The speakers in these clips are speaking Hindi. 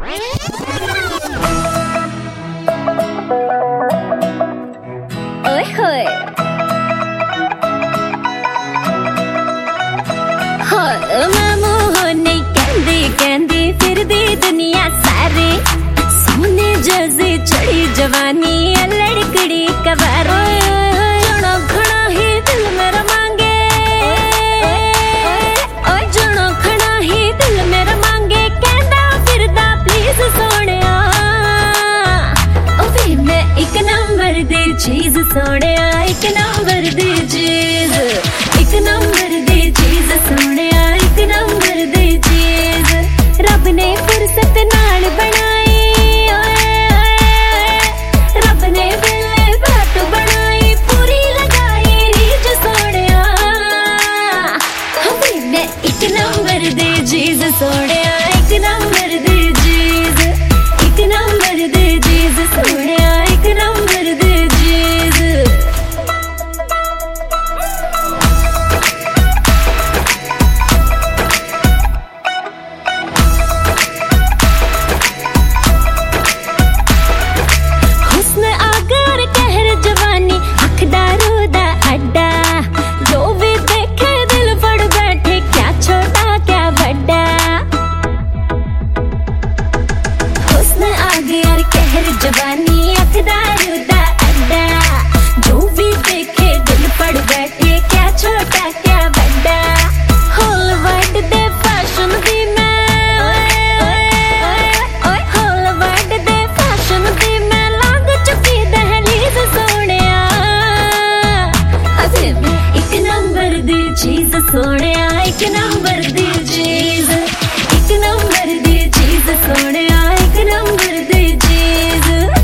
ओए होए मामू होने कहंदी फिरदी दुनिया सारे सोने जैसी चढ़ी जवानी लड़कड़ी कबारो जनो खड़ा ही दिल मेरा मांगे जनो खड़ा ही दिल मेरा मांगे कहंदा फिरदा प्लीज सोनिया वे मैं एक नंबर दी चीज सोनिया एक नंबर दी चीज एक नंबर दी चीज सोनिया एक नंबर दी चीज रब ने फुर्सत नाल बनाई रब ने बिल्ले बात बनाई पूरी लगाई रीज सोनिया हमें मैं एक नंबर दी चीज सोनिया एक नंबर दी चीज एक नंबर दी चीज सोनिया एक नंबर दी चीज हुस्न आगर कहर जवानी अखदारू दा अड्डा जो भी देखे दिल फड़ बैठे क्या छोटा क्या बड़ा हुस्न आगर कहर जवानी अखदारू दा अड्डा जो भी देखे दिल फड़ बैठे क्या छोटा क्या बड़ा हॉलीवुड दे फैशन दी मैं हॉलीवुड दे फैशन दी मैं लंघ चुकी दहलीज सोनिया अबे मैं एक नंबर दी चीज सोनिया एक नंबर दी चीज एक नंबर दी चीज सोनिया एक नंबर दी चीज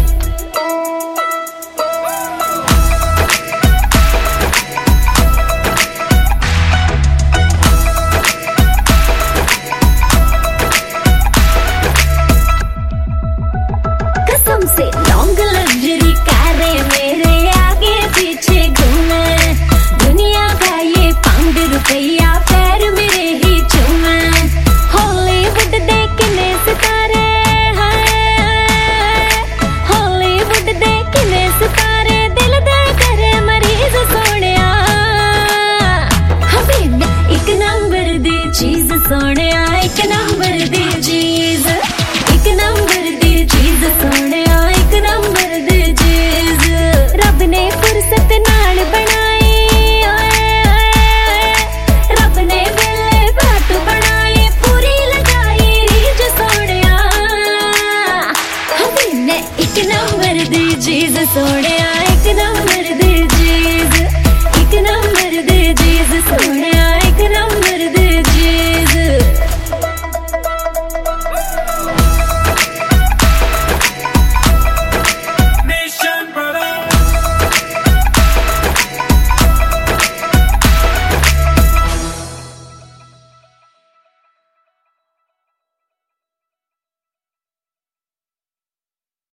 कसम से लॉन्ग लग्जरी कारें मेरे आगे पीछे घूमे दुनिया का ये पाउंड रुपया पैर मेरे ही चूमे हॉलीवुड देखने सितारे हॉलीवुड देखने सितारे दिल दे करे मरीज सोनिया हमें मैं एक नंबर दी चीज सोनिया एक नंबर दी चीज एक नंबर दी चीज सोनिया एक नंबर दी चीज रब ने फुर्सत नाल बनाई रब ने बिल्ले बात बनाई पूरी लगाई रीज सोनिया हमें मैं एक नंबर दी चीज सोनिया